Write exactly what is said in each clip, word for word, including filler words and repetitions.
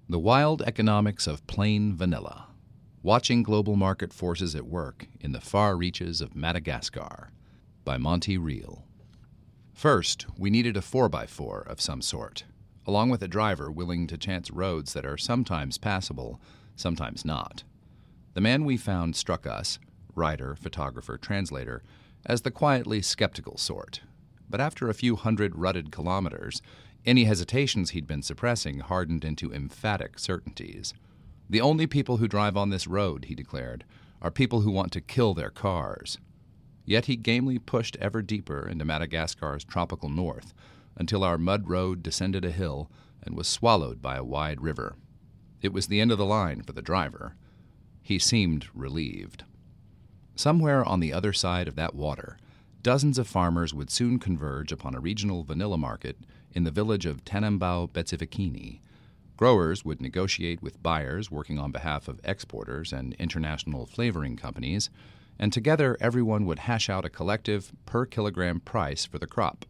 The Wild Economics of Plain Vanilla. Watching Global Market Forces at Work in the Far Reaches of Madagascar by Monty Reel. First, we needed a four by four of some sort, along with a driver willing to chance roads that are sometimes passable, sometimes not. The man we found struck us, writer, photographer, translator, as the quietly skeptical sort. But after a few hundred rutted kilometers, any hesitations he'd been suppressing hardened into emphatic certainties. The only people who drive on this road, he declared, are people who want to kill their cars. Yet he gamely pushed ever deeper into Madagascar's tropical north until our mud road descended a hill and was swallowed by a wide river. It was the end of the line for the driver. He seemed relieved. Somewhere on the other side of that water, dozens of farmers would soon converge upon a regional vanilla market in the village of Tanambao Betsivikini. Growers would negotiate with buyers working on behalf of exporters and international flavoring companies, and together everyone would hash out a collective per-kilogram price for the crop.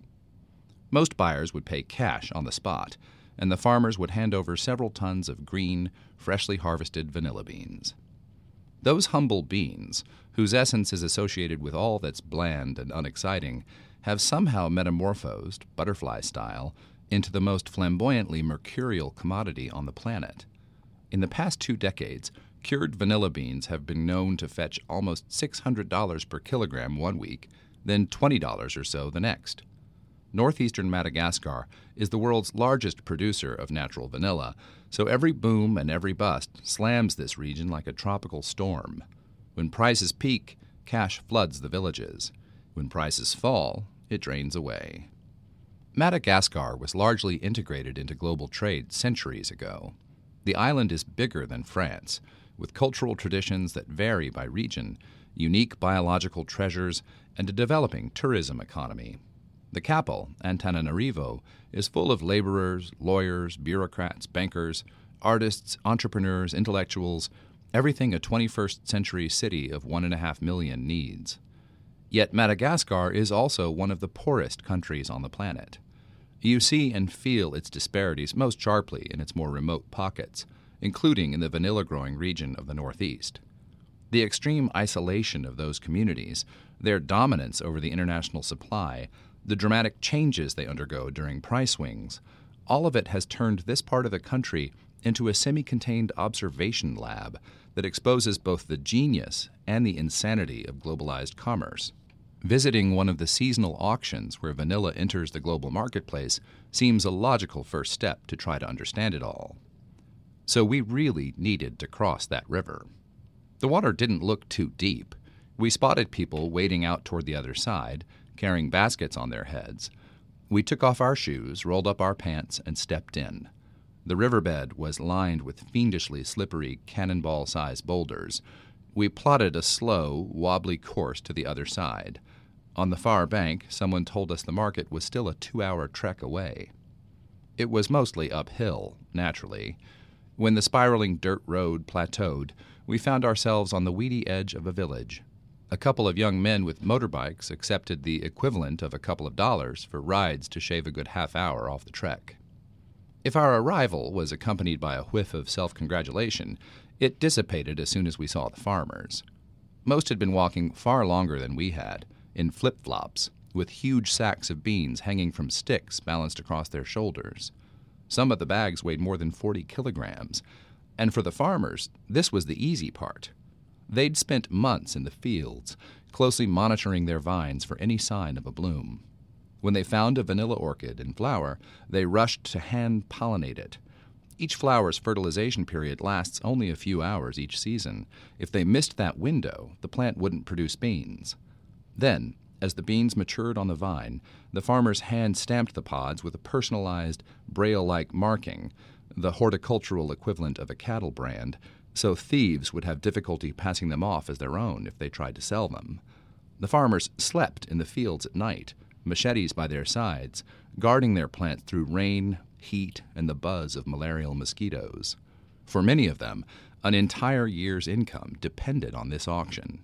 Most buyers would pay cash on the spot, and the farmers would hand over several tons of green, freshly harvested vanilla beans. Those humble beans, whose essence is associated with all that's bland and unexciting, have somehow metamorphosed, butterfly-style, into the most flamboyantly mercurial commodity on the planet. In the past two decades, cured vanilla beans have been known to fetch almost six hundred dollars per kilogram one week, then twenty dollars or so the next. Northeastern Madagascar is the world's largest producer of natural vanilla, so every boom and every bust slams this region like a tropical storm. When prices peak, cash floods the villages. When prices fall, it drains away. Madagascar was largely integrated into global trade centuries ago. The island is bigger than France, with cultural traditions that vary by region, unique biological treasures, and a developing tourism economy. The capital, Antananarivo, is full of laborers, lawyers, bureaucrats, bankers, artists, entrepreneurs, intellectuals, everything a twenty-first century city of one and a half million needs. Yet Madagascar is also one of the poorest countries on the planet. You see and feel its disparities most sharply in its more remote pockets, including in the vanilla-growing region of the Northeast. The extreme isolation of those communities, their dominance over the international supply, the dramatic changes they undergo during price swings, all of it has turned this part of the country into a semi-contained observation lab that exposes both the genius and the insanity of globalized commerce. Visiting one of the seasonal auctions where vanilla enters the global marketplace seems a logical first step to try to understand it all. So we really needed to cross that river. The water didn't look too deep. We spotted people wading out toward the other side, carrying baskets on their heads. We took off our shoes, rolled up our pants, and stepped in. The riverbed was lined with fiendishly slippery cannonball-sized boulders. We plotted a slow, wobbly course to the other side. On the far bank, someone told us the market was still a two-hour trek away. It was mostly uphill, naturally. When the spiraling dirt road plateaued, we found ourselves on the weedy edge of a village. A couple of young men with motorbikes accepted the equivalent of a couple of dollars for rides to shave a good half hour off the trek. If our arrival was accompanied by a whiff of self-congratulation, it dissipated as soon as we saw the farmers. Most had been walking far longer than we had, in flip-flops, with huge sacks of beans hanging from sticks balanced across their shoulders. Some of the bags weighed more than forty kilograms, and for the farmers, this was the easy part. They'd spent months in the fields, closely monitoring their vines for any sign of a bloom. When they found a vanilla orchid in flower, they rushed to hand-pollinate it. Each flower's fertilization period lasts only a few hours each season. If they missed that window, the plant wouldn't produce beans. Then, as the beans matured on the vine, the farmers hand-stamped the pods with a personalized, braille-like marking, the horticultural equivalent of a cattle brand, so thieves would have difficulty passing them off as their own if they tried to sell them. The farmers slept in the fields at night, machetes by their sides, guarding their plants through rain, heat, and the buzz of malarial mosquitoes. For many of them, an entire year's income depended on this auction.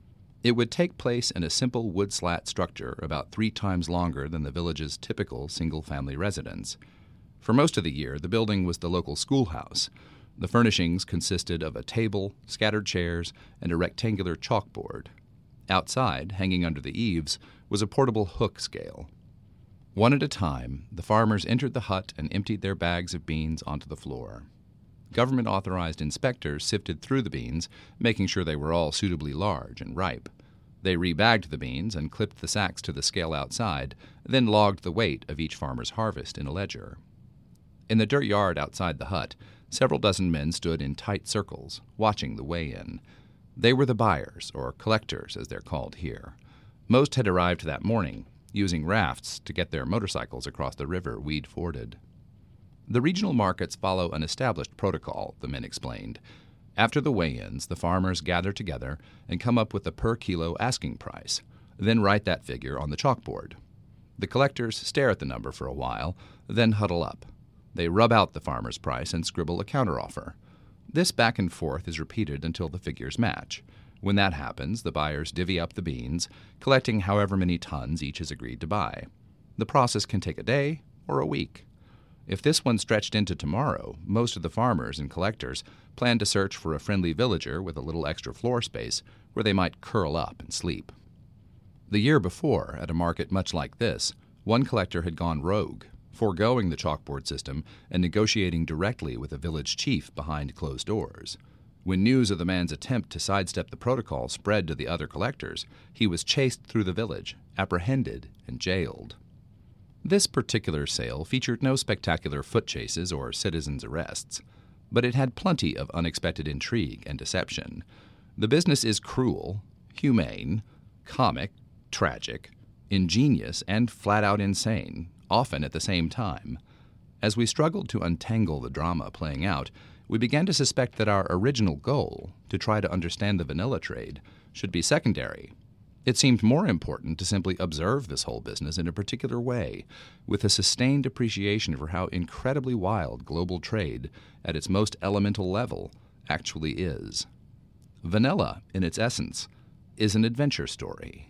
It would take place in a simple wood slat structure about three times longer than the village's typical single-family residence. For most of the year, the building was the local schoolhouse. The furnishings consisted of a table, scattered chairs, and a rectangular chalkboard. Outside, hanging under the eaves, was a portable hook scale. One at a time, the farmers entered the hut and emptied their bags of beans onto the floor. Government-authorized inspectors sifted through the beans, making sure they were all suitably large and ripe. They rebagged the beans and clipped the sacks to the scale outside, then logged the weight of each farmer's harvest in a ledger. In the dirt yard outside the hut, several dozen men stood in tight circles, watching the weigh-in. They were the buyers, or collectors as they're called here. Most had arrived that morning, using rafts to get their motorcycles across the river weed forded. The regional markets follow an established protocol, the men explained. After the weigh-ins, the farmers gather together and come up with a per-kilo asking price, then write that figure on the chalkboard. The collectors stare at the number for a while, then huddle up. They rub out the farmer's price and scribble a counteroffer. This back and forth is repeated until the figures match. When that happens, the buyers divvy up the beans, collecting however many tons each has agreed to buy. The process can take a day or a week. If this one stretched into tomorrow, most of the farmers and collectors plan to search for a friendly villager with a little extra floor space where they might curl up and sleep. The year before, at a market much like this, one collector had gone rogue, foregoing the chalkboard system and negotiating directly with a village chief behind closed doors. When news of the man's attempt to sidestep the protocol spread to the other collectors, he was chased through the village, apprehended, and jailed. This particular sale featured no spectacular foot chases or citizens' arrests, but it had plenty of unexpected intrigue and deception. The business is cruel, humane, comic, tragic, ingenious, and flat-out insane, often at the same time. As we struggled to untangle the drama playing out, we began to suspect that our original goal, to try to understand the vanilla trade, should be secondary. It seemed more important to simply observe this whole business in a particular way, with a sustained appreciation for how incredibly wild global trade, at its most elemental level, actually is. Vanilla, in its essence, is an adventure story.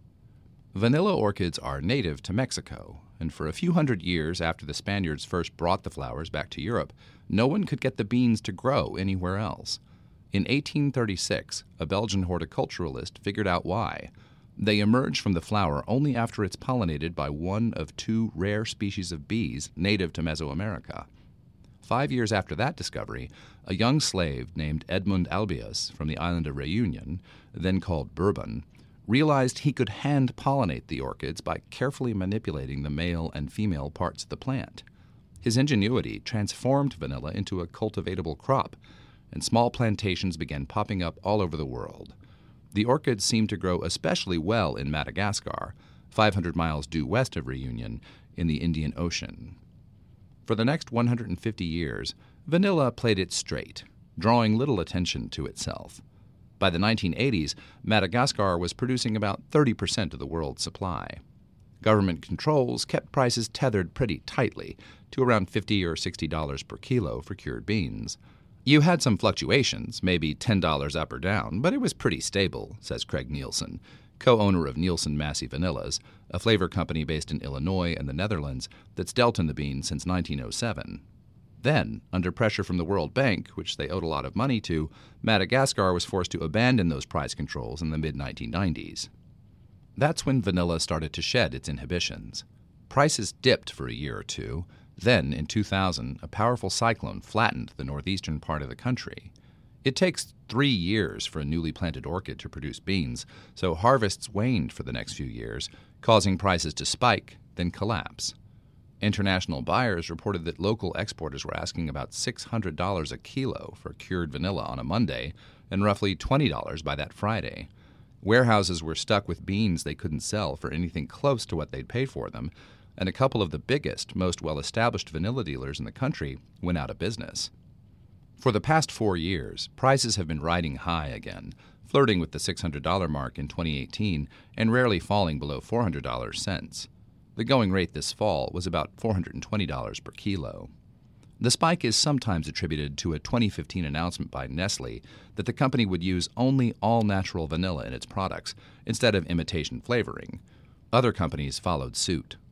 Vanilla orchids are native to Mexico, and for a few hundred years after the Spaniards first brought the flowers back to Europe, no one could get the beans to grow anywhere else. In eighteen thirty-six, a Belgian horticulturalist figured out why. They emerge from the flower only after it's pollinated by one of two rare species of bees native to Mesoamerica. Five years after that discovery, a young slave named Edmund Albius from the island of Reunion, then called Bourbon, realized he could hand-pollinate the orchids by carefully manipulating the male and female parts of the plant. His ingenuity transformed vanilla into a cultivatable crop, and small plantations began popping up all over the world. The orchids seem to grow especially well in Madagascar, five hundred miles due west of Reunion, in the Indian Ocean. For the next one hundred fifty years, vanilla played it straight, drawing little attention to itself. By the nineteen eighties, Madagascar was producing about thirty percent of the world's supply. Government controls kept prices tethered pretty tightly to around fifty or sixty dollars per kilo for cured beans. You had some fluctuations, maybe ten dollars up or down, but it was pretty stable, says Craig Nielsen, co-owner of Nielsen Massey Vanillas, a flavor company based in Illinois and the Netherlands that's dealt in the bean since nineteen oh seven. Then, under pressure from the World Bank, which they owed a lot of money to, Madagascar was forced to abandon those price controls in the mid nineteen nineties. That's when vanilla started to shed its inhibitions. Prices dipped for a year or two. Then, in two thousand, a powerful cyclone flattened the northeastern part of the country. It takes three years for a newly planted orchid to produce beans, so harvests waned for the next few years, causing prices to spike, then collapse. International buyers reported that local exporters were asking about six hundred dollars a kilo for cured vanilla on a Monday and roughly twenty dollars by that Friday. Warehouses were stuck with beans they couldn't sell for anything close to what they'd paid for them, and a couple of the biggest, most well-established vanilla dealers in the country went out of business. For the past four years, prices have been riding high again, flirting with the six hundred dollars mark in twenty eighteen and rarely falling below four hundred dollars since. The going rate this fall was about four hundred twenty dollars per kilo. The spike is sometimes attributed to a twenty fifteen announcement by Nestle that the company would use only all-natural vanilla in its products instead of imitation flavoring. Other companies followed suit.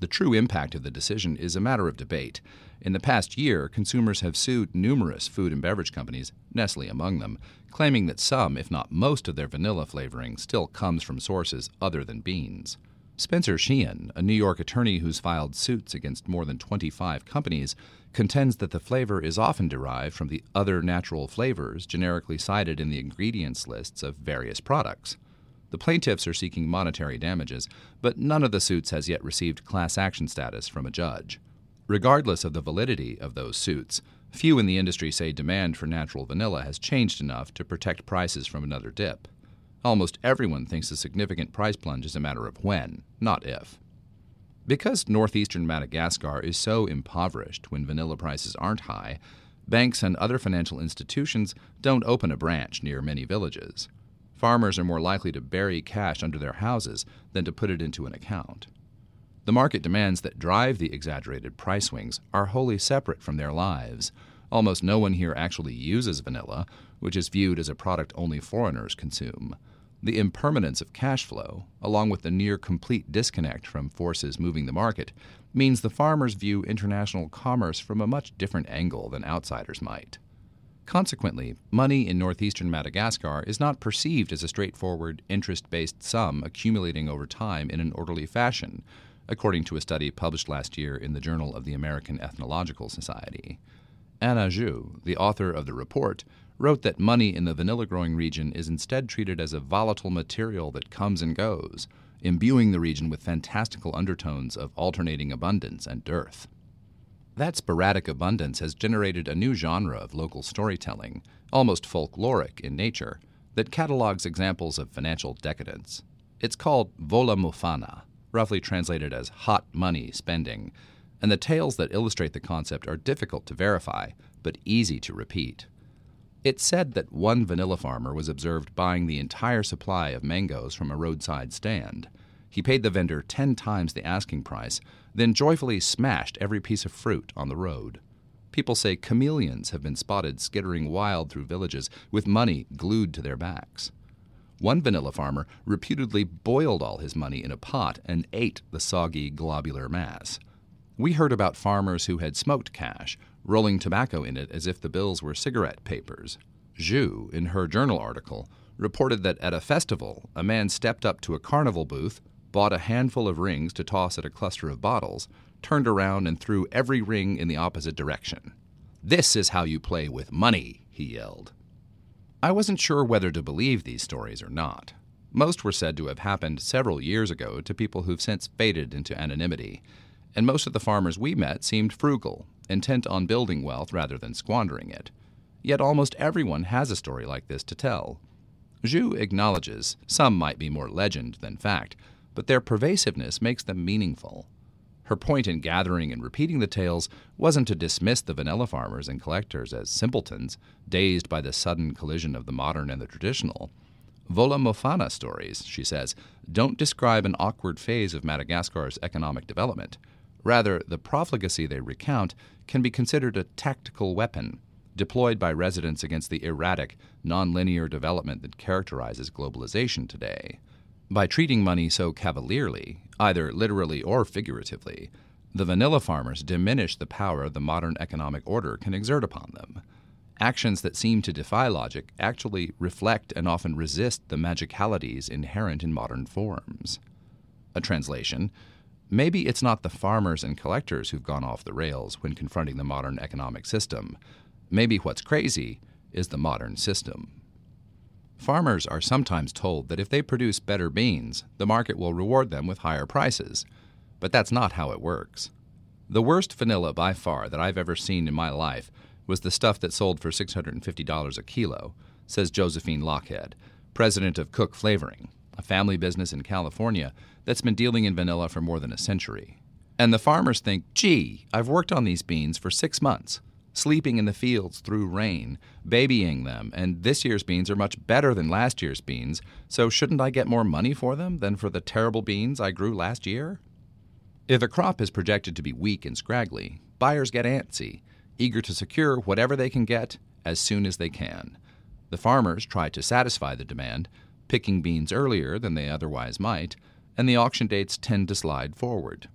The true impact of the decision is a matter of debate. In the past year, consumers have sued numerous food and beverage companies, Nestle among them, claiming that some, if not most, of their vanilla flavoring still comes from sources other than beans. Spencer Sheehan, a New York attorney who's filed suits against more than twenty-five companies, contends that the flavor is often derived from the other natural flavors generically cited in the ingredients lists of various products. The plaintiffs are seeking monetary damages, but none of the suits has yet received class action status from a judge. Regardless of the validity of those suits, few in the industry say demand for natural vanilla has changed enough to protect prices from another dip. Almost everyone thinks a significant price plunge is a matter of when, not if. Because northeastern Madagascar is so impoverished when vanilla prices aren't high, banks and other financial institutions don't open a branch near many villages. Farmers are more likely to bury cash under their houses than to put it into an account. The market demands that drive the exaggerated price swings are wholly separate from their lives. Almost no one here actually uses vanilla, which is viewed as a product only foreigners consume. The impermanence of cash flow, along with the near-complete disconnect from forces moving the market, means the farmers view international commerce from a much different angle than outsiders might. Consequently, money in northeastern Madagascar is not perceived as a straightforward, interest-based sum accumulating over time in an orderly fashion, according to a study published last year in the Journal of the American Ethnological Society. Anna Zhu, the author of the report, wrote that money in the vanilla-growing region is instead treated as a volatile material that comes and goes, imbuing the region with fantastical undertones of alternating abundance and dearth. That sporadic abundance has generated a new genre of local storytelling, almost folkloric in nature, that catalogs examples of financial decadence. It's called vola mofana, roughly translated as hot money spending, and the tales that illustrate the concept are difficult to verify, but easy to repeat. It's said that one vanilla farmer was observed buying the entire supply of mangoes from a roadside stand. He paid the vendor ten times the asking price, then joyfully smashed every piece of fruit on the road. People say chameleons have been spotted skittering wild through villages with money glued to their backs. One vanilla farmer reputedly boiled all his money in a pot and ate the soggy, globular mass. We heard about farmers who had smoked cash, rolling tobacco in it as if the bills were cigarette papers. Zhu, in her journal article, reported that at a festival, a man stepped up to a carnival booth, bought a handful of rings to toss at a cluster of bottles, turned around and threw every ring in the opposite direction. "This is how you play with money," he yelled. I wasn't sure whether to believe these stories or not. Most were said to have happened several years ago to people who've since faded into anonymity, and most of the farmers we met seemed frugal, intent on building wealth rather than squandering it. Yet almost everyone has a story like this to tell. Zhu acknowledges some might be more legend than fact, but their pervasiveness makes them meaningful. Her point in gathering and repeating the tales wasn't to dismiss the vanilla farmers and collectors as simpletons, dazed by the sudden collision of the modern and the traditional. Vola Mofana stories, she says, don't describe an awkward phase of Madagascar's economic development. Rather, the profligacy they recount can be considered a tactical weapon, deployed by residents against the erratic, nonlinear development that characterizes globalization today. By treating money so cavalierly, either literally or figuratively, the vanilla farmers diminish the power the modern economic order can exert upon them. Actions that seem to defy logic actually reflect and often resist the magicalities inherent in modern forms. A translation: maybe it's not the farmers and collectors who've gone off the rails when confronting the modern economic system. Maybe what's crazy is the modern system. Farmers are sometimes told that if they produce better beans, the market will reward them with higher prices. But that's not how it works. The worst vanilla by far that I've ever seen in my life was the stuff that sold for six hundred fifty dollars a kilo, says Josephine Lockhead, president of Cook Flavoring, a family business in California that's been dealing in vanilla for more than a century. And the farmers think, gee, I've worked on these beans for six months. Sleeping in the fields through rain, babying them, and this year's beans are much better than last year's beans, so shouldn't I get more money for them than for the terrible beans I grew last year? If a crop is projected to be weak and scraggly, buyers get antsy, eager to secure whatever they can get as soon as they can. The farmers try to satisfy the demand, picking beans earlier than they otherwise might, and the auction dates tend to slide forward.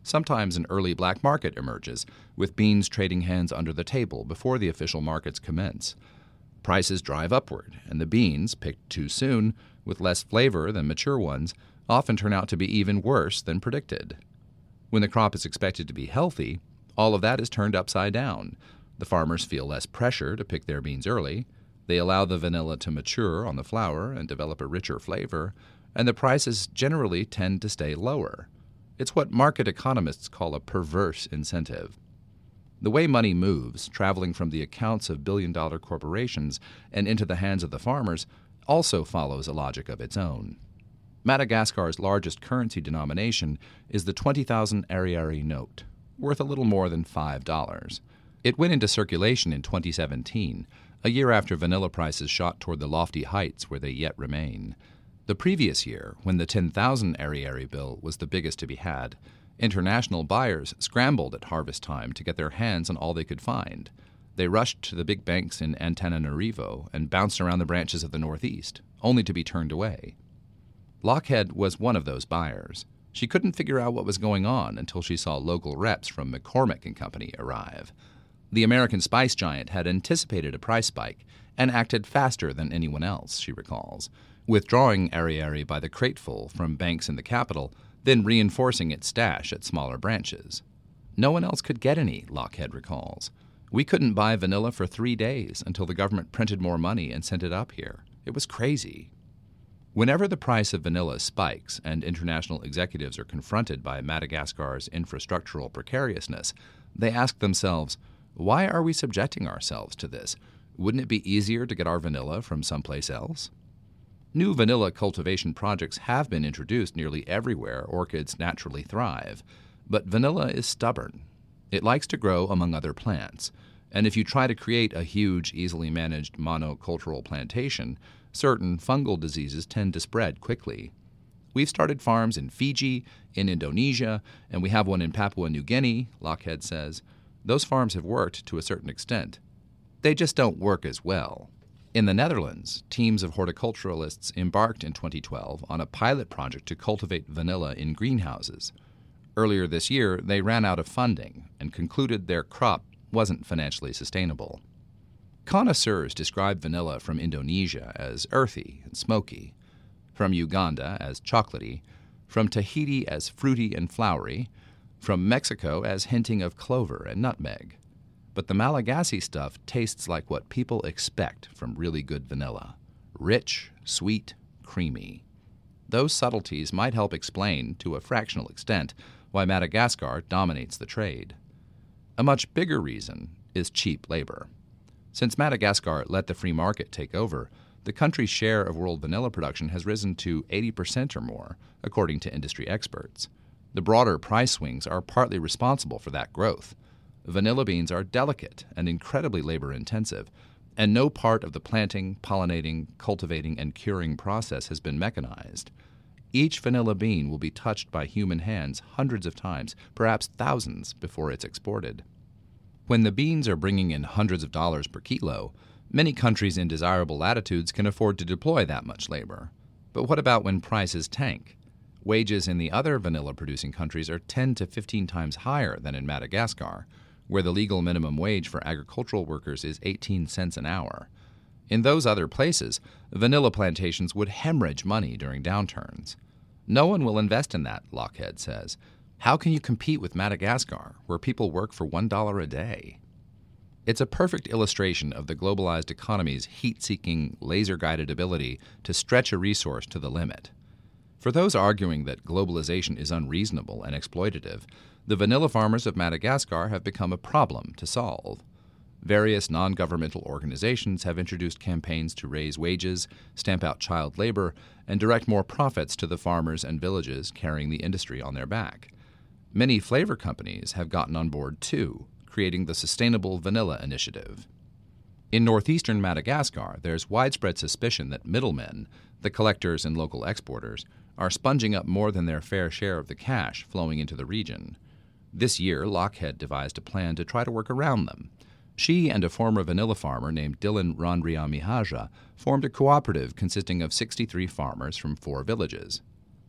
Sometimes an early black market emerges, with beans trading hands under the table before the official markets commence. Prices drive upward, and the beans, picked too soon, with less flavor than mature ones, often turn out to be even worse than predicted. When the crop is expected to be healthy, all of that is turned upside down. The farmers feel less pressure to pick their beans early. They allow the vanilla to mature on the flower and develop a richer flavor, and the prices generally tend to stay lower. It's what market economists call a perverse incentive. The way money moves, traveling from the accounts of billion-dollar corporations and into the hands of the farmers, also follows a logic of its own. Madagascar's largest currency denomination is the twenty thousand Ariary note, worth a little more than five dollars. It went into circulation in twenty seventeen, a year after vanilla prices shot toward the lofty heights where they yet remain. The previous year, when the ten thousand Ariary bill was the biggest to be had, international buyers scrambled at harvest time to get their hands on all they could find. They rushed to the big banks in Antananarivo and bounced around the branches of the Northeast, only to be turned away. Lochhead was one of those buyers. She couldn't figure out what was going on until she saw local reps from McCormick and Company arrive. The American spice giant had anticipated a price spike and acted faster than anyone else, she recalls, withdrawing Ariary by the crateful from banks in the capital, then reinforcing its stash at smaller branches. No one else could get any, Lochhead recalls. We couldn't buy vanilla for three days until the government printed more money and sent it up here. It was crazy. Whenever the price of vanilla spikes and international executives are confronted by Madagascar's infrastructural precariousness, they ask themselves, why are we subjecting ourselves to this? Wouldn't it be easier to get our vanilla from someplace else? New vanilla cultivation projects have been introduced nearly everywhere orchids naturally thrive, but vanilla is stubborn. It likes to grow among other plants, and if you try to create a huge, easily managed monocultural plantation, certain fungal diseases tend to spread quickly. We've started farms in Fiji, in Indonesia, and we have one in Papua New Guinea, Lochhead says. Those farms have worked to a certain extent. They just don't work as well. In the Netherlands, teams of horticulturalists embarked in twenty twelve on a pilot project to cultivate vanilla in greenhouses. Earlier this year, they ran out of funding and concluded their crop wasn't financially sustainable. Connoisseurs describe vanilla from Indonesia as earthy and smoky, from Uganda as chocolatey, from Tahiti as fruity and flowery, from Mexico as hinting of clover and nutmeg. But the Malagasy stuff tastes like what people expect from really good vanilla: rich, sweet, creamy. Those subtleties might help explain, to a fractional extent, why Madagascar dominates the trade. A much bigger reason is cheap labor. Since Madagascar let the free market take over, the country's share of world vanilla production has risen to eighty percent or more, according to industry experts. The broader price swings are partly responsible for that growth. Vanilla beans are delicate and incredibly labor-intensive, and no part of the planting, pollinating, cultivating, and curing process has been mechanized. Each vanilla bean will be touched by human hands hundreds of times, perhaps thousands, before it's exported. When the beans are bringing in hundreds of dollars per kilo, many countries in desirable latitudes can afford to deploy that much labor. But what about when prices tank? Wages in the other vanilla-producing countries are ten to fifteen times higher than in Madagascar, where the legal minimum wage for agricultural workers is eighteen cents an hour. In those other places, vanilla plantations would hemorrhage money during downturns. No one will invest in that, Lochhead says. How can you compete with Madagascar, where people work for one dollar a day? It's a perfect illustration of the globalized economy's heat-seeking, laser-guided ability to stretch a resource to the limit. For those arguing that globalization is unreasonable and exploitative, the vanilla farmers of Madagascar have become a problem to solve. Various non-governmental organizations have introduced campaigns to raise wages, stamp out child labor, and direct more profits to the farmers and villages carrying the industry on their back. Many flavor companies have gotten on board too, creating the Sustainable Vanilla Initiative. In northeastern Madagascar, there's widespread suspicion that middlemen, the collectors and local exporters, are sponging up more than their fair share of the cash flowing into the region. This year, Lochhead devised a plan to try to work around them. She and a former vanilla farmer named Dylan Randriamihaja formed a cooperative consisting of sixty-three farmers from four villages.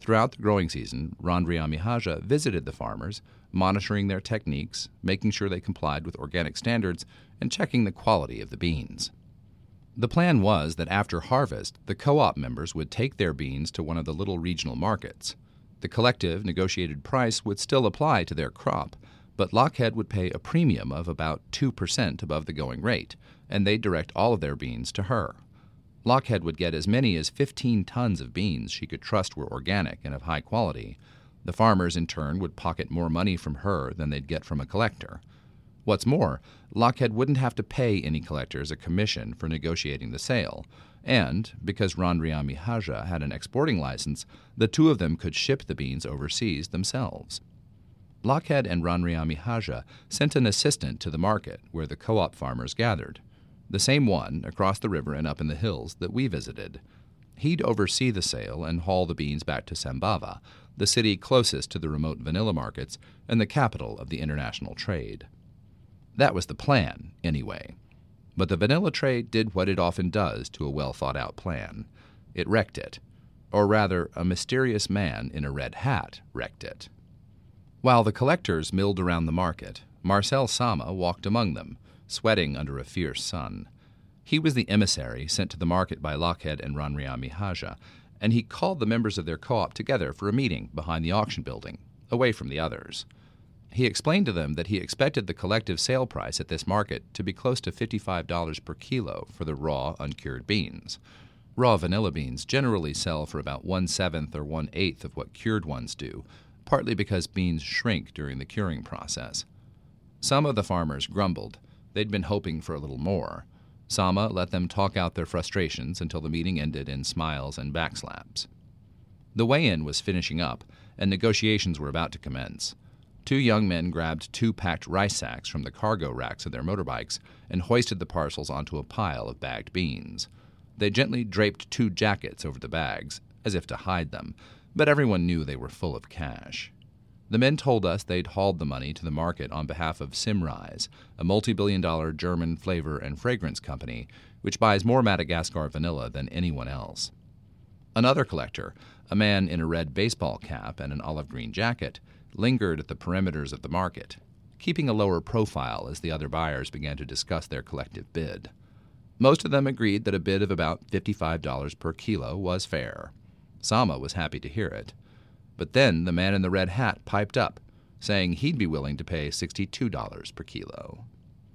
Throughout the growing season, Randriamihaja visited the farmers, monitoring their techniques, making sure they complied with organic standards, and checking the quality of the beans. The plan was that after harvest, the co-op members would take their beans to one of the little regional markets. The collective negotiated price would still apply to their crop, but Lochhead would pay a premium of about two percent above the going rate, and they'd direct all of their beans to her. Lochhead would get as many as fifteen tons of beans she could trust were organic and of high quality. The farmers, in turn, would pocket more money from her than they'd get from a collector. What's more, Lochhead wouldn't have to pay any collectors a commission for negotiating the sale, and, because Randriamihaja had an exporting license, the two of them could ship the beans overseas themselves. Lochhead and Randriamihaja sent an assistant to the market where the co-op farmers gathered, the same one across the river and up in the hills that we visited. He'd oversee the sale and haul the beans back to Sambava, the city closest to the remote vanilla markets and the capital of the international trade. That was the plan, anyway. But the vanilla trade did what it often does to a well-thought-out plan. It wrecked it. Or rather, a mysterious man in a red hat wrecked it. While the collectors milled around the market, Marcel Sama walked among them, sweating under a fierce sun. He was the emissary sent to the market by Lochhead and Randriamihaja, and he called the members of their co-op together for a meeting behind the auction building, away from the others. He explained to them that he expected the collective sale price at this market to be close to fifty-five dollars per kilo for the raw, uncured beans. Raw vanilla beans generally sell for about one-seventh or one-eighth of what cured ones do, partly because beans shrink during the curing process. Some of the farmers grumbled. They'd been hoping for a little more. Sama let them talk out their frustrations until the meeting ended in smiles and backslaps. The weigh-in was finishing up, and negotiations were about to commence. Two young men grabbed two packed rice sacks from the cargo racks of their motorbikes and hoisted the parcels onto a pile of bagged beans. They gently draped two jackets over the bags, as if to hide them, but everyone knew they were full of cash. The men told us they'd hauled the money to the market on behalf of Simrise, a multi-billion dollar German flavor and fragrance company which buys more Madagascar vanilla than anyone else. Another collector, a man in a red baseball cap and an olive green jacket, lingered at the perimeters of the market, keeping a lower profile as the other buyers began to discuss their collective bid. Most of them agreed that a bid of about fifty-five dollars per kilo was fair. Sama was happy to hear it. But then the man in the red hat piped up, saying he'd be willing to pay sixty-two dollars per kilo.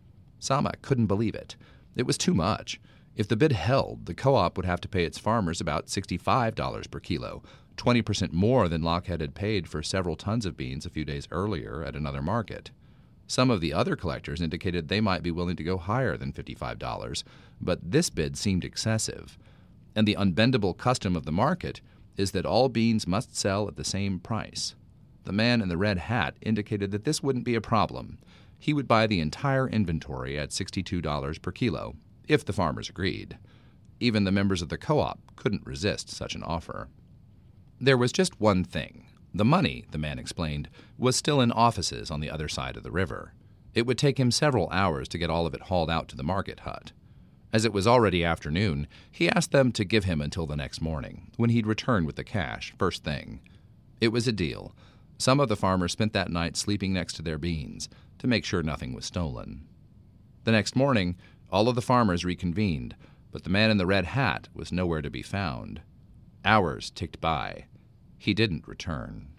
Sama couldn't believe it. It was too much. If the bid held, the co-op would have to pay its farmers about sixty-five dollars per kilo, twenty percent more than Lochhead had paid for several tons of beans a few days earlier at another market. Some of the other collectors indicated they might be willing to go higher than fifty-five dollars, but this bid seemed excessive. And the unbendable custom of the market is that all beans must sell at the same price. The man in the red hat indicated that this wouldn't be a problem. He would buy the entire inventory at sixty-two dollars per kilo, if the farmers agreed. Even the members of the co-op couldn't resist such an offer. There was just one thing. The money, the man explained, was still in offices on the other side of the river. It would take him several hours to get all of it hauled out to the market hut. As it was already afternoon, he asked them to give him until the next morning, when he'd return with the cash, first thing. It was a deal. Some of the farmers spent that night sleeping next to their beans, to make sure nothing was stolen. The next morning, all of the farmers reconvened, but the man in the red hat was nowhere to be found. Hours ticked by. He didn't return.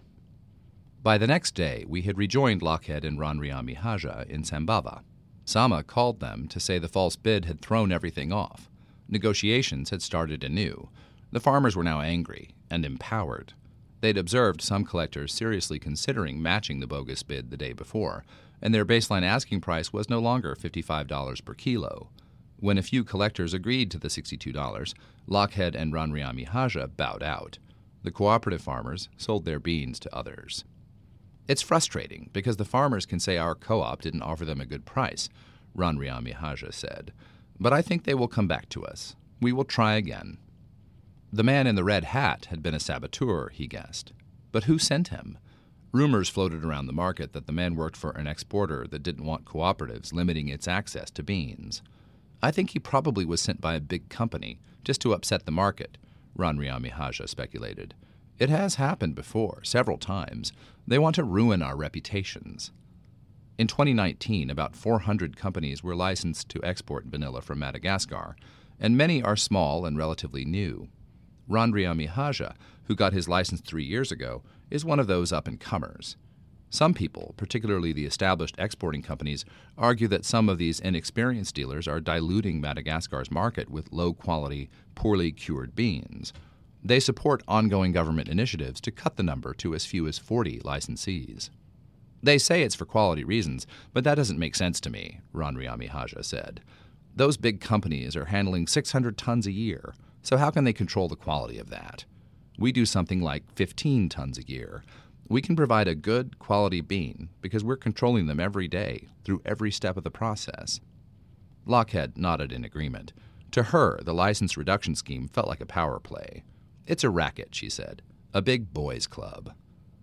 By the next day, we had rejoined Lochhead and Randriamihaja in Sambava. Sama called them to say the false bid had thrown everything off. Negotiations had started anew. The farmers were now angry and empowered. They'd observed some collectors seriously considering matching the bogus bid the day before, and their baseline asking price was no longer fifty-five dollars per kilo. When a few collectors agreed to the sixty-two dollars, Lochhead and Randriamihaja bowed out. The cooperative farmers sold their beans to others. It's frustrating because the farmers can say our co-op didn't offer them a good price, Randriamihaja said. But I think they will come back to us. We will try again. The man in the red hat had been a saboteur, he guessed. But who sent him? Rumors floated around the market that the man worked for an exporter that didn't want cooperatives limiting its access to beans. I think he probably was sent by a big company, just to upset the market, Randriamihaja speculated. It has happened before, several times. They want to ruin our reputations. In twenty nineteen, about four hundred companies were licensed to export vanilla from Madagascar, and many are small and relatively new. Randriamihaja, who got his license three years ago, is one of those up-and-comers. Some people, particularly the established exporting companies, argue that some of these inexperienced dealers are diluting Madagascar's market with low-quality, poorly cured beans. They support ongoing government initiatives to cut the number to as few as forty licensees. They say it's for quality reasons, but that doesn't make sense to me, Randriamihaja said. Those big companies are handling six hundred tons a year, so how can they control the quality of that? We do something like fifteen tons a year. We can provide a good, quality bean because we're controlling them every day, through every step of the process. Lochhead nodded in agreement. To her, the license reduction scheme felt like a power play. It's a racket, she said, a big boys' club.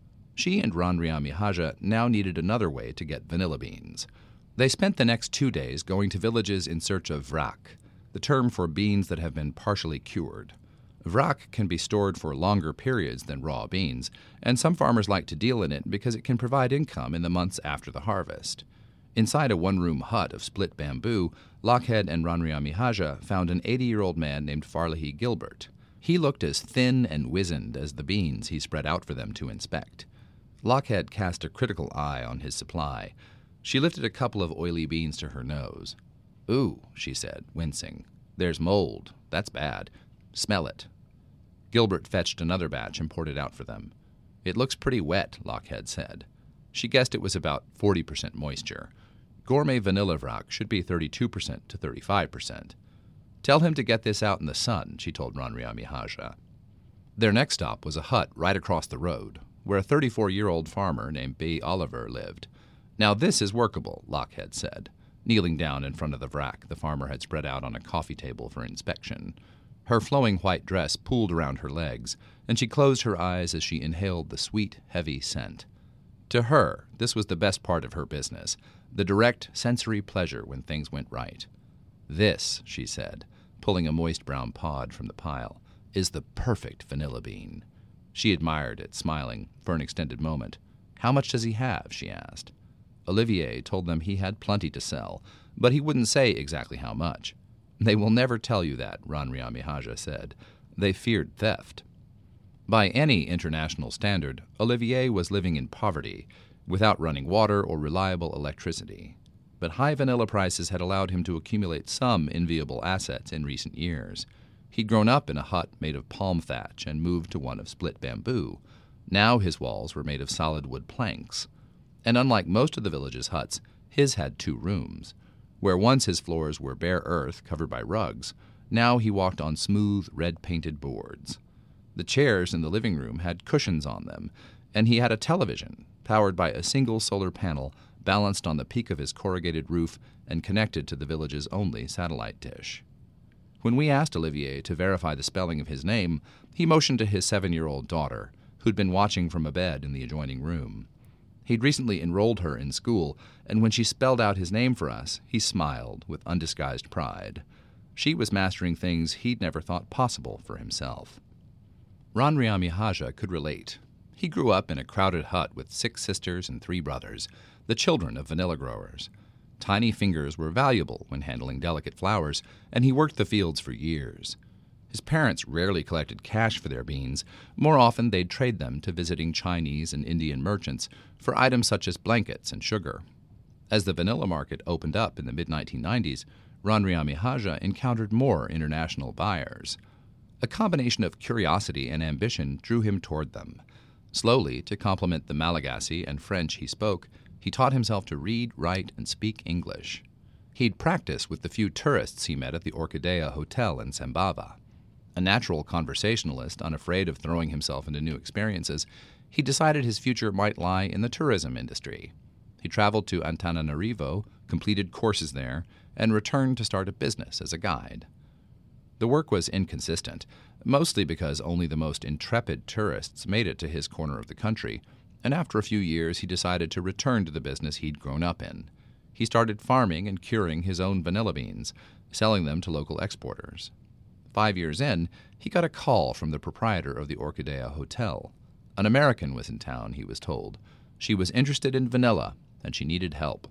She and Randriamihaja now needed another way to get vanilla beans. They spent the next two days going to villages in search of vrac, the term for beans that have been partially cured. Vrac can be stored for longer periods than raw beans, and some farmers like to deal in it because it can provide income in the months after the harvest. Inside a one-room hut of split bamboo, Lochhead and Randriamihaja found an eighty-year-old man named Farlehi Gilbert. He looked as thin and wizened as the beans he spread out for them to inspect. Lochhead cast a critical eye on his supply. She lifted a couple of oily beans to her nose. "Ooh," she said, wincing. "There's mold. That's bad. Smell it." Gilbert fetched another batch and poured it out for them. "It looks pretty wet," Lochhead said. She guessed it was about forty percent moisture. Gourmet vanilla vrac should be thirty-two percent to thirty-five percent. "Tell him to get this out in the sun," she told Randriamihaja. Their next stop was a hut right across the road, where a thirty-four-year-old farmer named B. Oliver lived. "Now this is workable," Lochhead said, kneeling down in front of the vrac the farmer had spread out on a coffee table for inspection. Her flowing white dress pooled around her legs, and she closed her eyes as she inhaled the sweet, heavy scent. To her, this was the best part of her business, the direct sensory pleasure when things went right. "This," she said, pulling a moist brown pod from the pile, "is the perfect vanilla bean." She admired it, smiling, for an extended moment. "How much does he have?" she asked. Olivier told them he had plenty to sell, but he wouldn't say exactly how much. "They will never tell you that," Randriamihaja said. "They feared theft." By any international standard, Olivier was living in poverty, without running water or reliable electricity. But high vanilla prices had allowed him to accumulate some enviable assets in recent years. He'd grown up in a hut made of palm thatch and moved to one of split bamboo. Now his walls were made of solid wood planks. And unlike most of the village's huts, his had two rooms. Where once his floors were bare earth covered by rugs, now he walked on smooth, red-painted boards. The chairs in the living room had cushions on them, and he had a television, powered by a single solar panel balanced on the peak of his corrugated roof and connected to the village's only satellite dish. When we asked Olivier to verify the spelling of his name, he motioned to his seven-year-old daughter, who'd been watching from a bed in the adjoining room. He'd recently enrolled her in school, and when she spelled out his name for us, he smiled with undisguised pride. She was mastering things he'd never thought possible for himself. Randriamihaja could relate. He grew up in a crowded hut with six sisters and three brothers, the children of vanilla growers. Tiny fingers were valuable when handling delicate flowers, and he worked the fields for years. His parents rarely collected cash for their beans. More often, they'd trade them to visiting Chinese and Indian merchants for items such as blankets and sugar. As the vanilla market opened up in the mid nineteen nineties, Randriamihaja encountered more international buyers. A combination of curiosity and ambition drew him toward them. Slowly, to complement the Malagasy and French he spoke, he taught himself to read, write, and speak English. He'd practice with the few tourists he met at the Orchidea Hotel in Sambava. A natural conversationalist, unafraid of throwing himself into new experiences, he decided his future might lie in the tourism industry. He traveled to Antananarivo, completed courses there, and returned to start a business as a guide. The work was inconsistent, mostly because only the most intrepid tourists made it to his corner of the country, and after a few years he decided to return to the business he'd grown up in. He started farming and curing his own vanilla beans, selling them to local exporters. Five years in, he got a call from the proprietor of the Orchidea Hotel. An American was in town, he was told. She was interested in vanilla, and she needed help.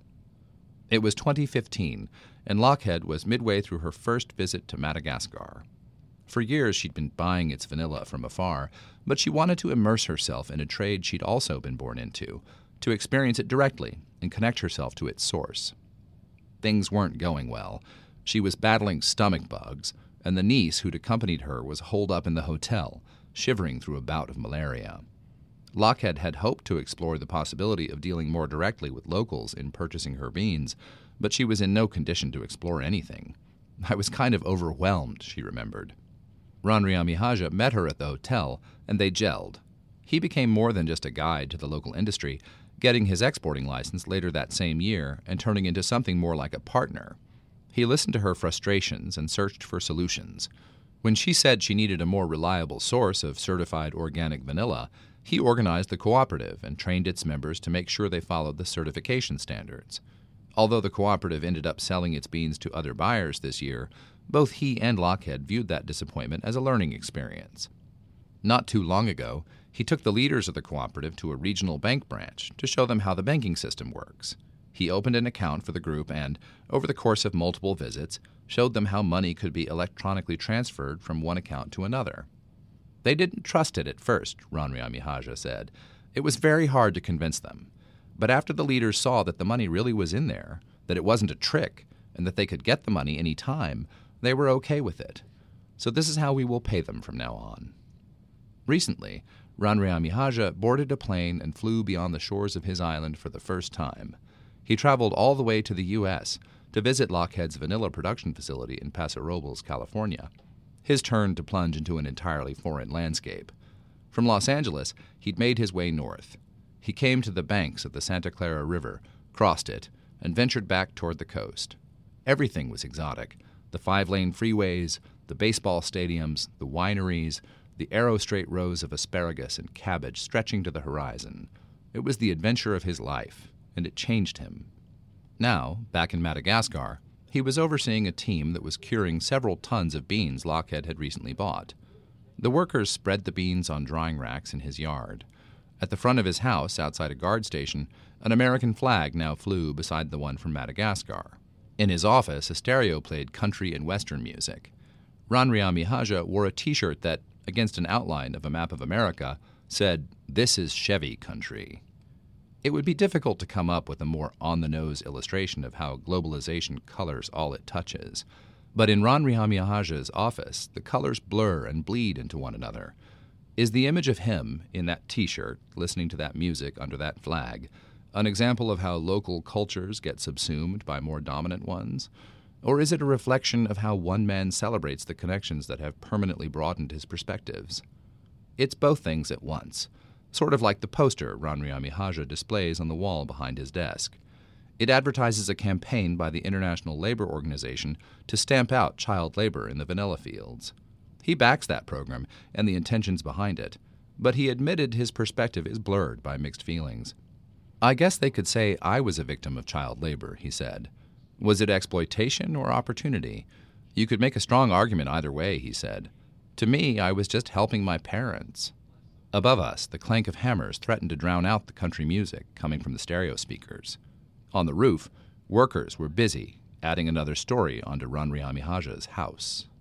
It was twenty fifteen, and Lochhead was midway through her first visit to Madagascar. For years she'd been buying its vanilla from afar, but she wanted to immerse herself in a trade she'd also been born into, to experience it directly and connect herself to its source. Things weren't going well. She was battling stomach bugs, and the niece who'd accompanied her was holed up in the hotel, shivering through a bout of malaria. Lochhead had hoped to explore the possibility of dealing more directly with locals in purchasing her beans, but she was in no condition to explore anything. I was kind of overwhelmed, she remembered. Randriamihaja met her at the hotel, and they gelled. He became more than just a guide to the local industry, getting his exporting license later that same year and turning into something more like a partner. He listened to her frustrations and searched for solutions. When she said she needed a more reliable source of certified organic vanilla, he organized the cooperative and trained its members to make sure they followed the certification standards. Although the cooperative ended up selling its beans to other buyers this year, both he and Lochhead viewed that disappointment as a learning experience. Not too long ago, he took the leaders of the cooperative to a regional bank branch to show them how the banking system works. He opened an account for the group and, over the course of multiple visits, showed them how money could be electronically transferred from one account to another. They didn't trust it at first, Randriamihaja said. It was very hard to convince them. But after the leaders saw that the money really was in there, that it wasn't a trick, and that they could get the money any time, they were okay with it. So this is how we will pay them from now on. Recently, Randriamihaja boarded a plane and flew beyond the shores of his island for the first time. He traveled all the way to the U S to visit Lochhead's vanilla production facility in Paso Robles, California. His turn to plunge into an entirely foreign landscape. From Los Angeles, he'd made his way north. He came to the banks of the Santa Clara River, crossed it, and ventured back toward the coast. Everything was exotic. The five-lane freeways, the baseball stadiums, the wineries, the arrow-straight rows of asparagus and cabbage stretching to the horizon. It was the adventure of his life, and it changed him. Now, back in Madagascar, he was overseeing a team that was curing several tons of beans Lochhead had recently bought. The workers spread the beans on drying racks in his yard. At the front of his house, outside a guard station, an American flag now flew beside the one from Madagascar. In his office, a stereo played country and western music. Randriamihaja wore a T-shirt that, against an outline of a map of America, said, "This is Chevy country." It would be difficult to come up with a more on-the-nose illustration of how globalization colors all it touches. But in Randriamihaja's office, the colors blur and bleed into one another. Is the image of him in that T-shirt, listening to that music under that flag, an example of how local cultures get subsumed by more dominant ones? Or is it a reflection of how one man celebrates the connections that have permanently broadened his perspectives? It's both things at once, sort of like the poster Randriamihaja displays on the wall behind his desk. It advertises a campaign by the International Labor Organization to stamp out child labor in the vanilla fields. He backs that program and the intentions behind it, but he admitted his perspective is blurred by mixed feelings. "I guess they could say I was a victim of child labor," he said. "Was it exploitation or opportunity? You could make a strong argument either way," he said. "To me, I was just helping my parents." Above us, the clank of hammers threatened to drown out the country music coming from the stereo speakers. On the roof, workers were busy adding another story onto Randriamihaja's house.